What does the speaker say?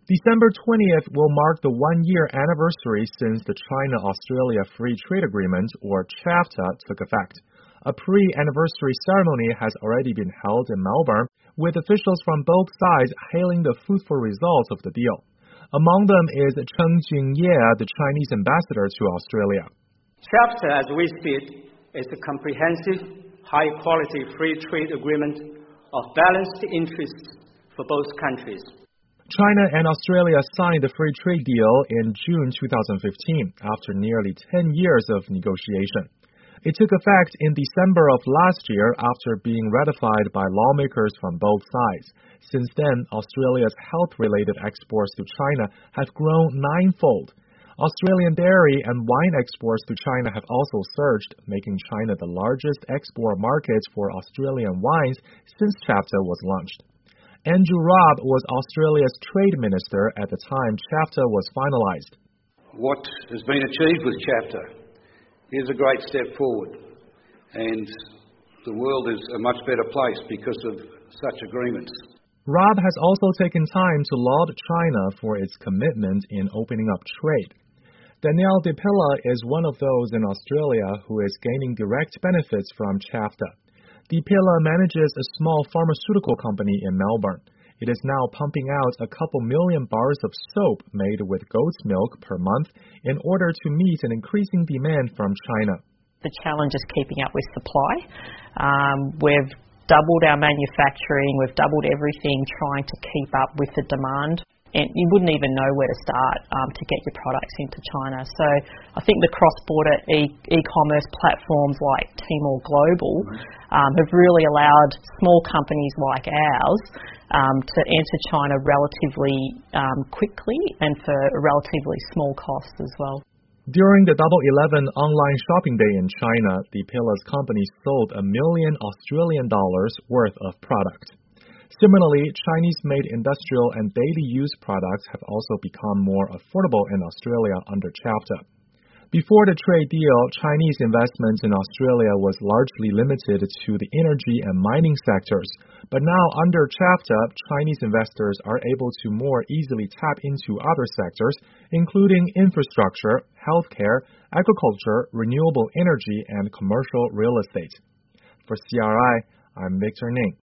December 20th will mark the one-year anniversary since the China-Australia Free Trade Agreement, or CHAFTA, took effect. A pre-anniversary ceremony has already been held in Melbourne, with officials from both sides hailing the fruitful results of the deal. Among them is Cheng Jingye, the Chinese ambassador to Australia. CHAFTA, as we see it, is a comprehensive, high-quality free trade agreement of balanced interests for both countries. China and Australia signed the free trade deal in June 2015 after nearly 10 years of negotiation. It took effect in December of last year after being ratified by lawmakers from both sides. Since then, Australia's health-related exports to China have grown ninefold. Australian dairy and wine exports to China have also surged, making China the largest export market for Australian wines since CHAFTA was launched. Andrew Robb was Australia's trade minister at the time CHAFTA was finalized. What has been achieved with CHAFTA is a great step forward, and the world is a much better place because of such agreements. Robb has also taken time to laud China for its commitment in opening up trade. Danielle De Pilla is one of those in Australia who is gaining direct benefits from CHAFTA. De Pilla manages a small pharmaceutical company in Melbourne. It is now pumping out a couple million bars of soap made with goat's milk per month in order to meet an increasing demand from China. The challenge is keeping up with supply. We've doubled our manufacturing, we've doubled everything trying to keep up with the demand. And you wouldn't even know where to start to get your products into China. So I think the cross-border e-commerce platforms like Tmall Global have really allowed small companies like ours to enter China relatively quickly and for a relatively small cost as well. During the Double 11 online shopping day in China, De Pilla's company sold $1 million Australian worth of product. Similarly, Chinese-made industrial and daily use products have also become more affordable in Australia under CHAFTA. Before the trade deal, Chinese investments in Australia was largely limited to the energy and mining sectors. But now, under CHAFTA, Chinese investors are able to more easily tap into other sectors, including infrastructure, healthcare, agriculture, renewable energy, and commercial real estate. For CRI, I'm Victor Ning.